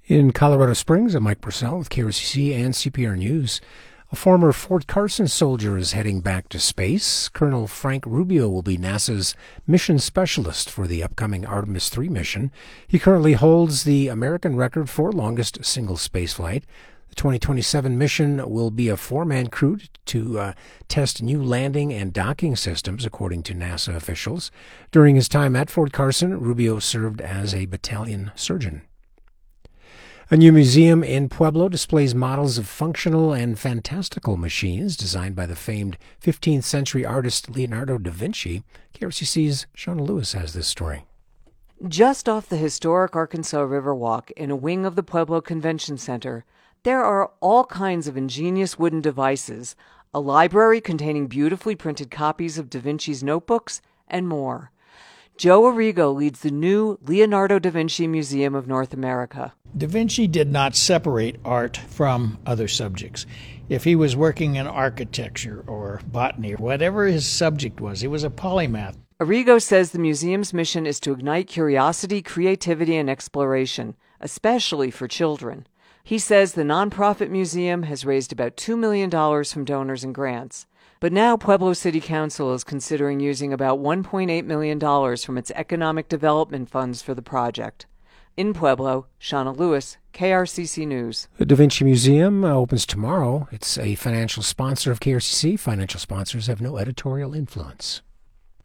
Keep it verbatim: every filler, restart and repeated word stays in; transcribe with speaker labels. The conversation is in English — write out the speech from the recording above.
Speaker 1: In Colorado Springs, I'm Mike Purcell with K R C C and C P R News. A former Fort Carson soldier is heading back to space. Colonel Frank Rubio will be NASA's mission specialist for the upcoming Artemis three mission. He currently holds the American record for longest single spaceflight. The twenty twenty-seven mission will be a four-man crew to uh, test new landing and docking systems, according to NASA officials. During his time at Fort Carson, Rubio served as a battalion surgeon. A new museum in Pueblo displays models of functional and fantastical machines designed by the famed fifteenth century artist Leonardo da Vinci. K R C C's Shauna Lewis has this story.
Speaker 2: Just off the historic Arkansas Riverwalk in a wing of the Pueblo Convention Center, there are all kinds of ingenious wooden devices, a library containing beautifully printed copies of Da Vinci's notebooks, and more. Joe Arrigo leads the new Leonardo da Vinci Museum of North America.
Speaker 3: Da Vinci did not separate art from other subjects. If he was working in architecture or botany, or whatever his subject was, he was a polymath.
Speaker 2: Arrigo says the museum's mission is to ignite curiosity, creativity, and exploration, especially for children. He says the nonprofit museum has raised about two million dollars from donors and grants. But now Pueblo City Council is considering using about one point eight million dollars from its economic development funds for the project. In Pueblo, Shauna Lewis, K R C C News.
Speaker 1: The Da Vinci Museum uh, opens tomorrow. It's a financial sponsor of K R C C. Financial sponsors have no editorial influence.